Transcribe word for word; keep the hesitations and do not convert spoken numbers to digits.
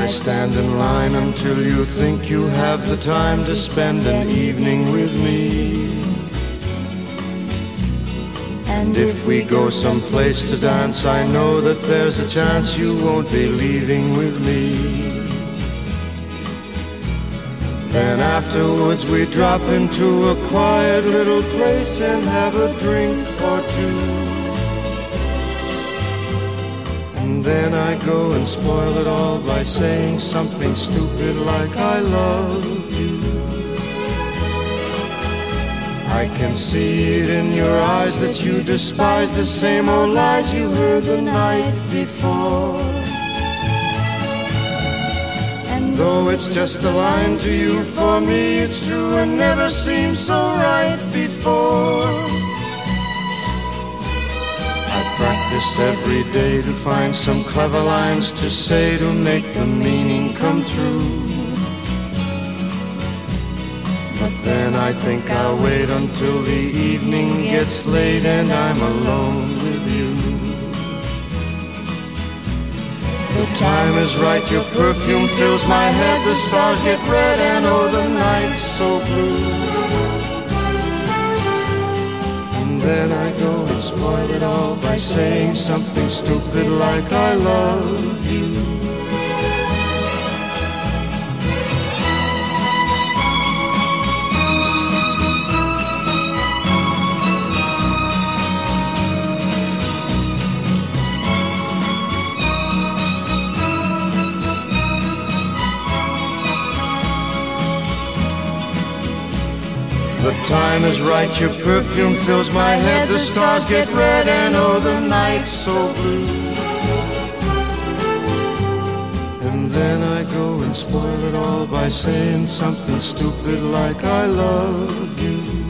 stand in line until you think you have the time to spend an evening with me. And if we go someplace to dance, I know that there's a chance you won't be leaving with me. Then afterwards we drop into a quiet little place and have a drink or two. And then I go and spoil it all by saying something stupid like I love you. I can see it in your eyes that you despise the same old lies you heard the night before. And though it's just a line to you, for me it's true and never seemed so right before. I practice every day to find some clever lines to say to make the meaning come through. But then I think I'll wait until the evening gets late and I'm alone with you. The time is right, your perfume fills my head, the stars get red and oh, the night's so blue. And then I go and spoil it all by saying something stupid like I love you. The time is right, your perfume fills my head, the stars get red and oh, the night's so blue. And then I go and spoil it all by saying something stupid like I love you.